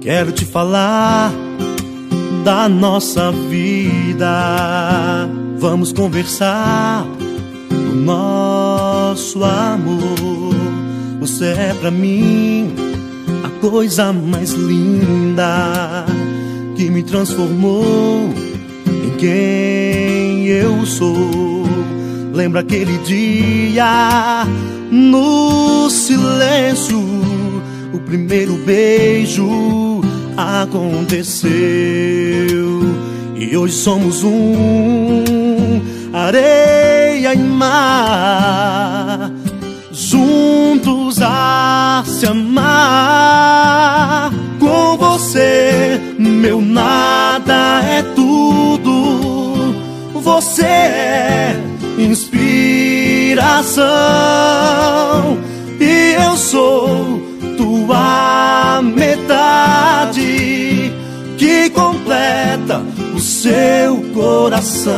Quero te falar da nossa vida. Vamos conversar do nosso amor. Você é pra mim a coisa mais linda, que me transformou em quem eu sou. Lembra aquele dia no silêncio, o primeiro beijo aconteceu, e hoje somos um, areia e mar, juntos a se amar. Com você meu nada é tudo, você é inspiração, e eu sou tua metade, que completa o seu coração.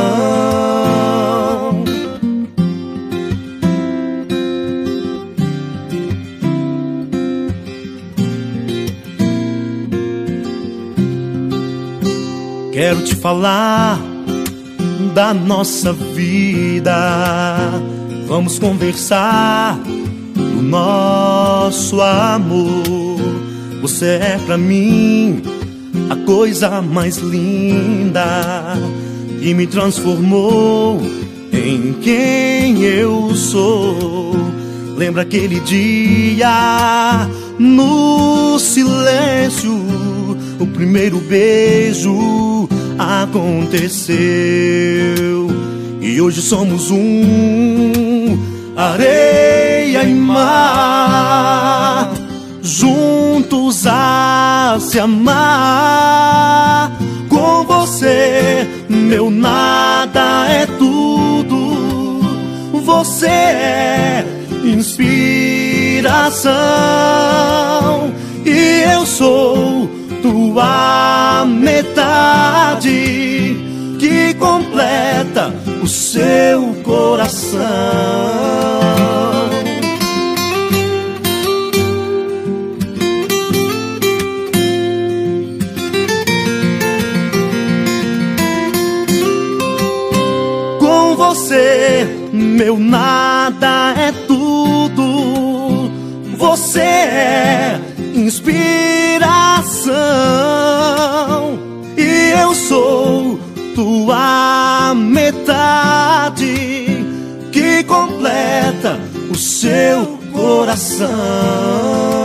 Quero te falar da nossa vida. Vamos conversar do nosso amor. Você é pra mim a coisa mais linda, que me transformou em quem eu sou. Lembra aquele dia no silêncio, o primeiro beijo aconteceu, e hoje somos um, areia e mar, juntos a se amar. Com você meu nada é tudo, você é inspiração, e eu sou tua metade, que completa o seu coração. Com você meu nada é tudo, você é inspiração, e eu sou tua metade, que completa o seu coração.